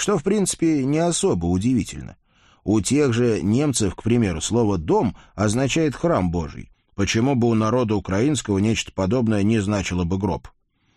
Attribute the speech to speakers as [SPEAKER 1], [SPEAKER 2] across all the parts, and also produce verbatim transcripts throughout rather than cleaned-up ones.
[SPEAKER 1] что, в принципе, не особо удивительно. У тех же немцев, к примеру, слово «дом» означает «храм Божий». Почему бы у народа украинского нечто подобное не значило бы гроб?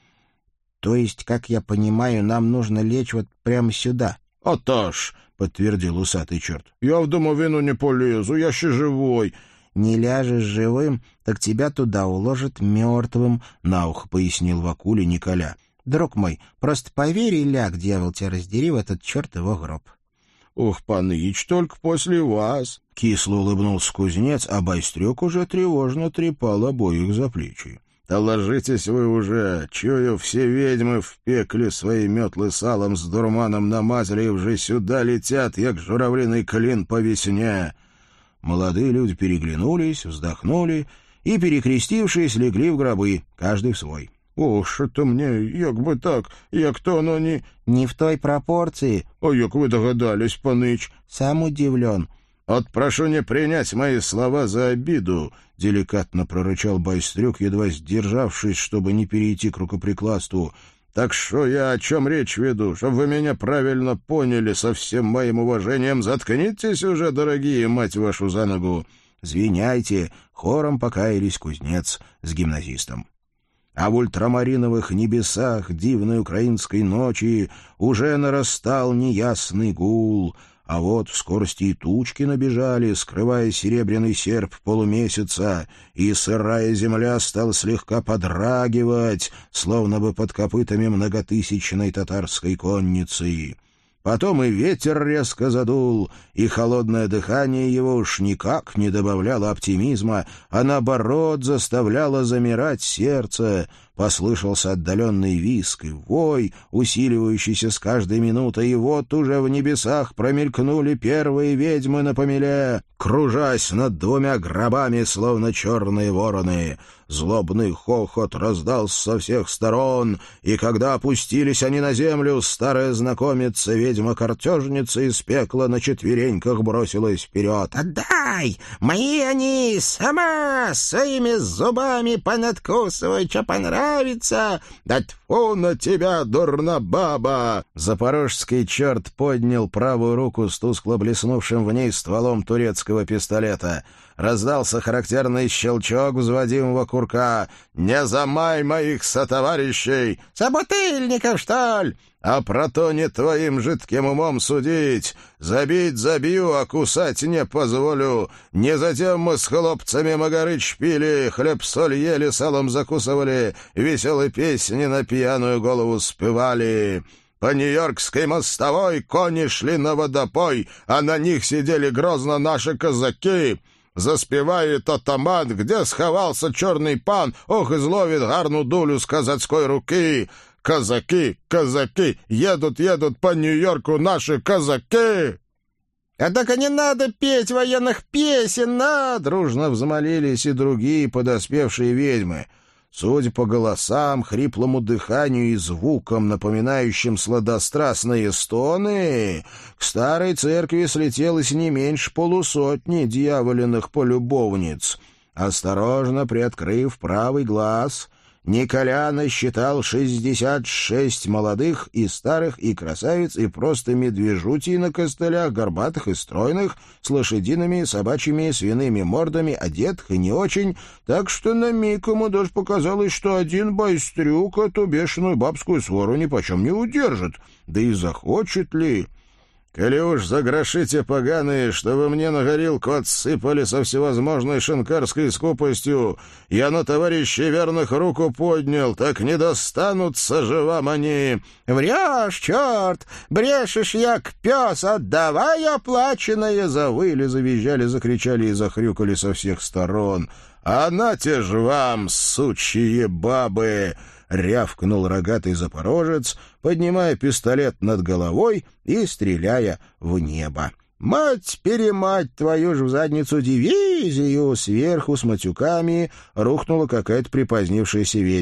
[SPEAKER 2] То есть, как я понимаю, нам нужно лечь вот прямо сюда?
[SPEAKER 1] — Отож, — подтвердил усатый черт. — Я в домовину не полезу, я ще живой.
[SPEAKER 2] — Не ляжешь живым, так тебя туда уложат мертвым,
[SPEAKER 1] — на ухо пояснил Вакуле Николя.
[SPEAKER 2] — Друг мой, просто поверь и ляг, дьявол тебя раздери, в этот черт его гроб.
[SPEAKER 1] — Ух, паныч, только после вас. Кисло улыбнулся кузнец, а Байстрюк уже тревожно трепал обоих за плечи. — Да ложитесь вы уже, чую, все ведьмы в пекле свои метлы салом с дурманом намазали и уже сюда летят, як журавлиный клин по весне. Молодые люди переглянулись, вздохнули и, перекрестившись, легли в гробы, каждый в свой. — Ох, это мне, як бы так, як то оно не...
[SPEAKER 2] — Не в той пропорции.
[SPEAKER 1] — А як вы догадались, паныч?
[SPEAKER 2] — Сам удивлен.
[SPEAKER 1] — От прошу не принять мои слова за обиду, — деликатно прорычал Байстрюк, едва сдержавшись, чтобы не перейти к рукоприкладству. — Так что я о чем речь веду, чтобы вы меня правильно поняли, со всем моим уважением. Заткнитесь уже, дорогие, мать вашу за ногу. — Звиняйте, — хором покаялись кузнец с гимназистом. А в ультрамариновых небесах дивной украинской ночи уже нарастал неясный гул, а вот в скорости и тучки набежали, скрывая серебряный серп полумесяца, и сырая земля стала слегка подрагивать, словно бы под копытами многотысячной татарской конницы. Потом и ветер резко задул, и холодное дыхание его уж никак не добавляло оптимизма, а наоборот заставляло замирать сердце. Послышался отдаленный визг и вой, усиливающийся с каждой минутой, и вот уже в небесах промелькнули первые ведьмы на помеле, кружась над двумя гробами, словно черные вороны. Злобный хохот раздался со всех сторон, и когда опустились они на землю, старая знакомица, ведьма-картежница из пекла, на четвереньках бросилась вперед.
[SPEAKER 2] «Отдай! Мои они! Сама своими зубами понадкусывай, что понравится!»
[SPEAKER 1] «Да тьфу на тебя, дурна баба!» Запорожский черт поднял правую руку с тускло блеснувшим в ней стволом турецкого пистолета. Раздался характерный щелчок взводимого курка. «Не замай моих сотоварищей!»
[SPEAKER 2] «Собутыльников, что ли?»
[SPEAKER 1] «А про то не твоим жидким умом судить. Забить забью, а кусать не позволю. Не затем мы с хлопцами Магарыч пили, хлеб-соль ели, салом закусывали, веселые песни на пьяную голову спевали». По Нью-Йоркской мостовой кони шли на водопой, а на них сидели грозно наши казаки. Заспевает атаман, где сховался черный пан, ох, изловит гарну дулю с казацкой руки. Казаки, казаки, едут, едут по Нью-Йорку наши казаки.
[SPEAKER 2] «Однако не надо петь военных песен, на!»
[SPEAKER 1] Дружно взмолились и другие подоспевшие ведьмы. Судя по голосам, хриплому дыханию и звукам, напоминающим сладострастные стоны, к старой церкви слетелось не меньше полусотни дьяволенных полюбовниц. Осторожно приоткрыв правый глаз, Николя насчитал шестьдесят шесть молодых и старых, и красавиц, и просто медвежутий на костылях, горбатых и стройных, с лошадиными, собачьими и свиными мордами, одетых и не очень, так что на миг ему даже показалось, что один Байстрюк эту бешеную бабскую свору нипочем не удержит. Да и захочет ли... «Коли уж за гроши те поганые, что вы мне на горилку отсыпали со всевозможной шинкарской скупостью, я на товарищей верных руку поднял, так не достанутся же вам они!»
[SPEAKER 2] «Врешь, черт! Брешешь, як пес! Отдавай оплаченное!»
[SPEAKER 1] Завыли, завизжали, закричали и захрюкали со всех сторон. «А нате ж вам, сучьи бабы!» — рявкнул рогатый запорожец, поднимая пистолет над головой и стреляя в небо. «Мать-перемать твою ж в задницу дивизию!» Сверху с матюками рухнула какая-то припозднившаяся ведьма.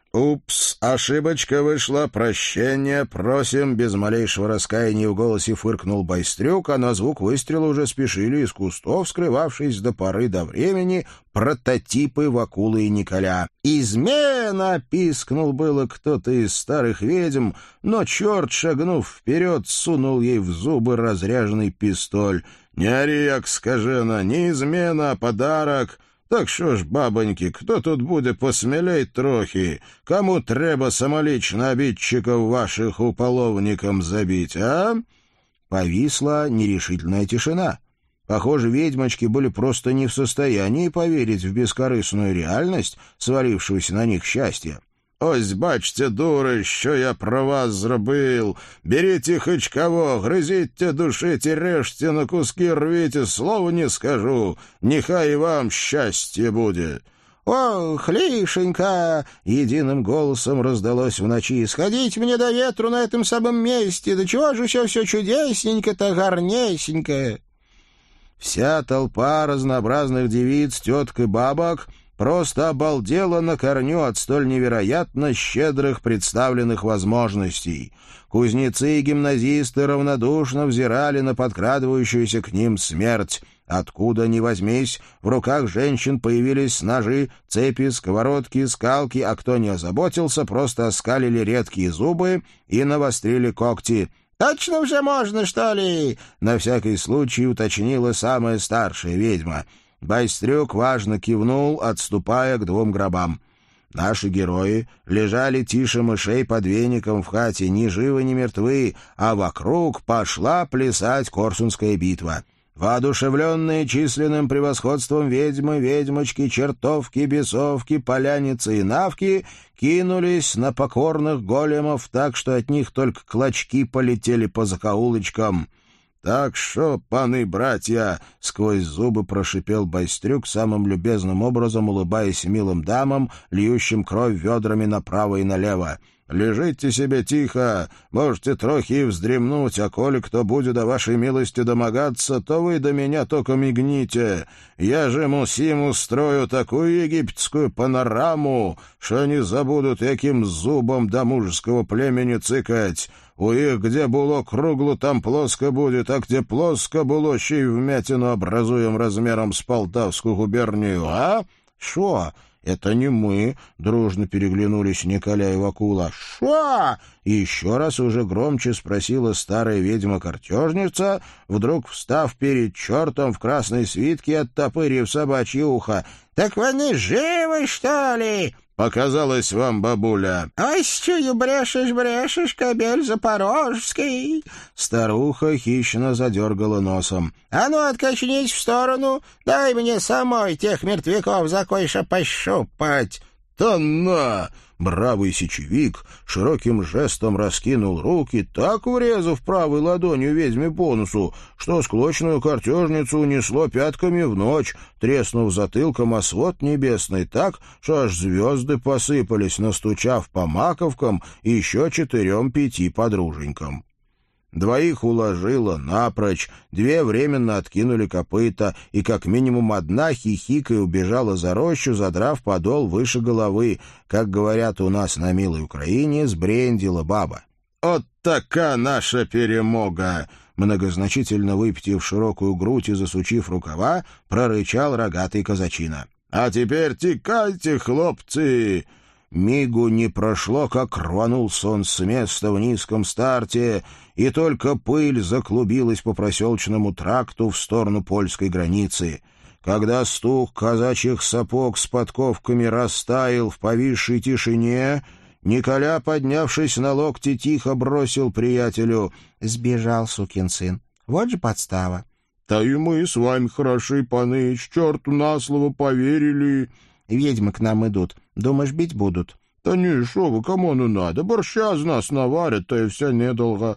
[SPEAKER 1] «Упс, ошибочка вышла, прощения просим», — без малейшего раскаяния в голосе фыркнул Байстрюк, а на звук выстрела уже спешили из кустов, скрывавшись до поры до времени, прототипы Вакулы и Николя. «Измена!» — пискнул было кто-то из старых ведьм, но черт, шагнув вперед, сунул ей в зубы разряженный пистоль. «Не ори, як скажена, не измена, а подарок. Так що ж, бабоньки, кто тут буде посмілей трохи? Кому треба самолично обидчиков ваших уполовником забить, а?» Повисла нерешительная тишина. Похоже, ведьмочки были просто не в состоянии поверить в бескорыстную реальность свалившегося на них счастья. «Ось, бачте, дури, що я про вас зробив. Беріть хоч кого, гризіть, душите, режьте на куски, рвите, слова не скажу. Нехай и вам счастье будет». «Ох, Лишенька!» — единым голосом раздалось в ночи. «Сходите мне до ветру на этом самом месте. Да чего же все все чудесненько-то, гарнесенько!» Вся толпа разнообразных девиц, теток и бабок просто обалдела на корню от столь невероятно щедрых представленных возможностей. Кузнецы и гимназисты равнодушно взирали на подкрадывающуюся к ним смерть. Откуда ни возьмись, в руках женщин появились ножи, цепи, сковородки, скалки, а кто не озаботился, просто оскалили редкие зубы и навострили когти. «Точно уже можно, что ли?» — на всякий случай уточнила самая старшая ведьма. Байстрюк важно кивнул, отступая к двум гробам. Наши герои лежали тише мышей под веником в хате, ни живы, ни мертвы, а вокруг пошла плясать Корсунская битва. Воодушевленные численным превосходством ведьмы, ведьмочки, чертовки, бесовки, поляницы и навки кинулись на покорных големов так, что от них только клочки полетели по закоулочкам. «Так что, паны братья!» — сквозь зубы прошипел Байстрюк, самым любезным образом улыбаясь милым дамам, льющим кровь ведрами направо и налево. «Лежите себе тихо, можете трохи и вздремнуть, а коли кто будет до вашей милости домогаться, то вы до меня только мигните. Я же мусим устрою такую египетскую панораму, что они забудут, яким зубом до мужеского племени цыкать. У их где было кругло, там плоско будет, а где плоско было, ще й вмятину образуем размером с Полтавскую губернию, а? Шо? Это не мы, дружно переглянулись Николя и Вакула. Шо? И еще раз уже громче спросила старая ведьма-картежница, вдруг встав перед чертом в красной свитке и оттопырив собачье ухо. Так вы живы, что ли? «Показалось вам, бабуля!» «Ой, чую, брешешь, брешешь, кобель запорожский!» Старуха хищно задергала носом. «А ну, откачнись в сторону, дай мне самой тех мертвяков за кое-что пощупать!» «Да на!» Бравый сечевик широким жестом раскинул руки, так врезав правой ладонью ведьме по носу, что склочную картежницу унесло пятками в ночь, треснув затылком о свод небесный так, что аж звезды посыпались, настучав по маковкам еще четырем-пяти подруженькам. Двоих уложила напрочь, две временно откинули копыта, и как минимум одна хихикой убежала за рощу, задрав подол выше головы, как говорят у нас на милой Украине, сбрендила баба. «Вот така наша перемога!» Многозначительно выпятив широкую грудь и засучив рукава, прорычал рогатый казачина. «А теперь текайте, хлопцы!» Мигу не прошло, как рванулся он с места в низком старте, и только пыль заклубилась по проселочному тракту в сторону польской границы. Когда стук казачьих сапог с подковками растаял в повисшей тишине, Николя, поднявшись на локти, тихо бросил приятелю: «Сбежал, сукин сын. Вот же подстава». «Да и мы с вами хороши, паны, черту на слово поверили». «Ведьмы к нам идут. Думаешь, бить будут?» «Да не, шо вы, кому ну надо? Борща з нас наварят, то и все недолго».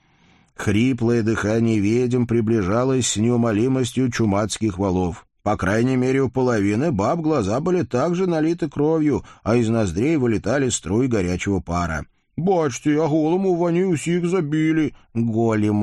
[SPEAKER 1] Хриплое дыхание ведьм приближалось с неумолимостью чумацких валов. По крайней мере, у половины баб глаза были также налиты кровью, а из ноздрей вылетали струи горячего пара. «Бачьте, а голому вони усіх забили». «Големов», —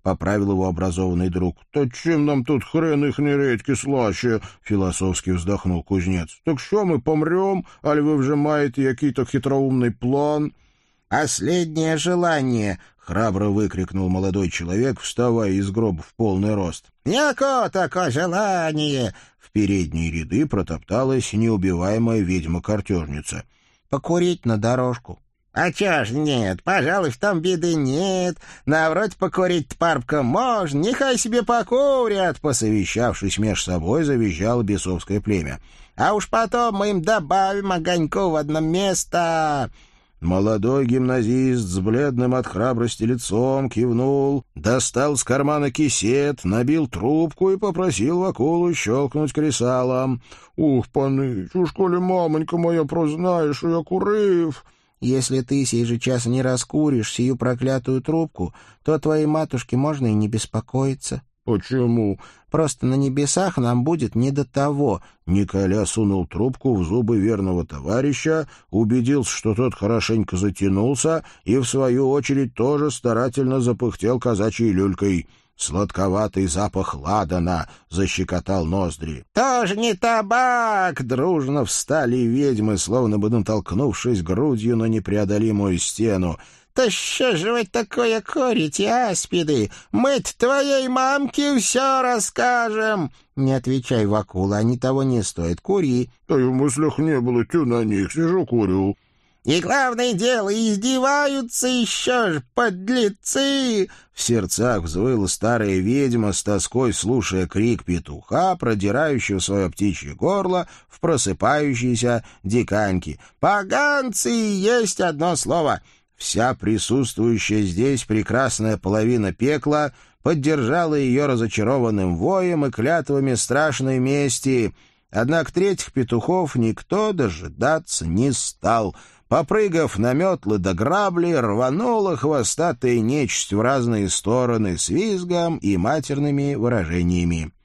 [SPEAKER 1] поправил его образованный друг. — Так чем нам тут хрен их не редьки слаще? — философски вздохнул кузнец. — Так что, мы помрем, али вы вжимаете який-то хитроумный план? — Последнее желание! — храбро выкрикнул молодой человек, вставая из гроба в полный рост. — Яко такое желание! В передние ряды протопталась неубиваемая ведьма-картежница. — Покурить на дорожку. — А чё ж нет, пожалуй, в том беды нет. Навроть покурить парбка можно, нехай себе покурят, посовещавшись меж собой, завизжало бесовское племя. — А уж потом мы им добавим огоньку в одно место. Молодой гимназист с бледным от храбрости лицом кивнул, достал с кармана кисет, набил трубку и попросил Вакулу щелкнуть кресалом. — Ух, паныч, уж коли мамонька моя прознает, что я курив... — Если ты сей же час не раскуришь сию проклятую трубку, то твоей матушке можно и не беспокоиться. — Почему? — Просто на небесах нам будет не до того. Николя сунул трубку в зубы верного товарища, убедился, что тот хорошенько затянулся, и, в свою очередь, тоже старательно запыхтел казачьей люлькой. Сладковатый запах ладана защекотал ноздри. — Тоже не табак! — дружно встали ведьмы, словно бы натолкнувшись грудью на непреодолимую стену. — Да что же вы такое курите, аспиды? Мы-то твоей мамке все расскажем! — Не отвечай, Вакула, они того не стоят. Кури. — Да и в мыслях не было, тю на них, сижу курю. — И главное дело, издеваются еще ж, подлецы! В сердцах взвыла старая ведьма, с тоской слушая крик петуха, продирающего свое птичье горло в просыпающейся диканьке. «Поганцы, есть одно слово!» Вся присутствующая здесь прекрасная половина пекла поддержала ее разочарованным воем и клятвами страшной мести. Однако третьих петухов никто дожидаться не стал. Попрыгав на метлы до грабли, рванула хвостатая нечисть в разные стороны с визгом и матерными выражениями.